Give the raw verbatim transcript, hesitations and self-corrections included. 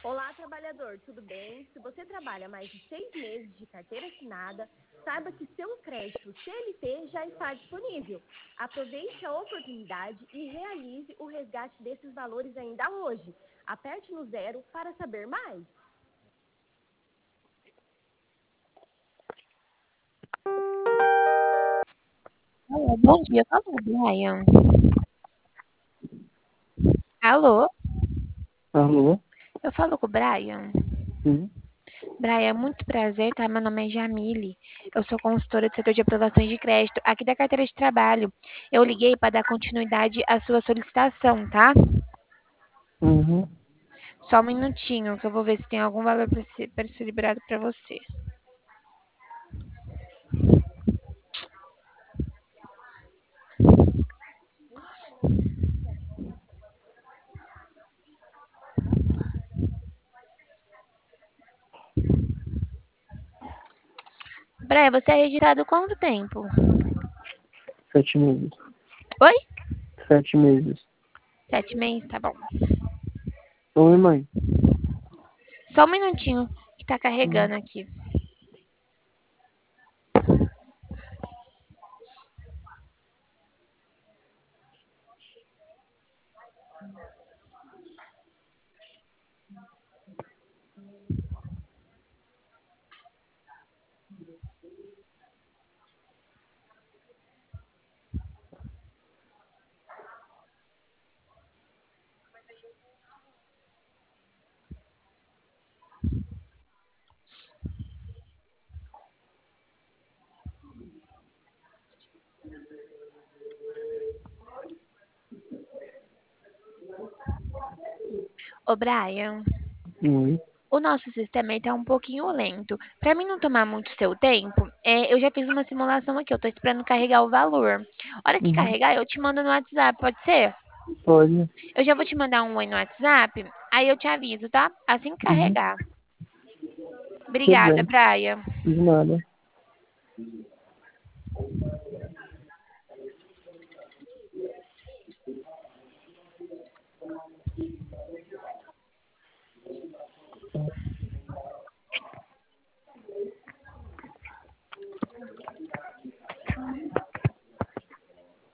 Olá, trabalhador, tudo bem? Se você trabalha mais de seis meses de carteira assinada, saiba que seu crédito C L T já está disponível. Aproveite a oportunidade e realize o resgate desses valores ainda hoje. Aperte no zero para saber mais. Alô, bom dia, fala com o Brian. Alô, Alô? eu falo com o Brian. Sim. Brian, muito prazer, tá? Meu nome é Jamile. Eu sou consultora do setor de aprovações de crédito aqui da carteira de trabalho. Eu liguei para dar continuidade à sua solicitação, tá? Uhum. Só um minutinho, que eu vou ver se tem algum valor para ser, pra ser liberado para você. Brian, você é registrado há quanto tempo? Sete meses. Oi? Sete meses. Sete meses, tá bom. Oi, mãe. Só um minutinho, que tá Hum. carregando aqui. Ô, Brian. Oi. O nosso sistema está um pouquinho lento. Para mim não tomar muito seu tempo, é, eu já fiz uma simulação aqui. Eu estou esperando carregar o valor. A hora que Uhum. carregar, eu te mando no WhatsApp, pode ser? Pode. Eu já vou te mandar um oi no WhatsApp, aí eu te aviso, tá? Assim que Uhum. carregar. Tudo Obrigada, bem. Brian. De nada.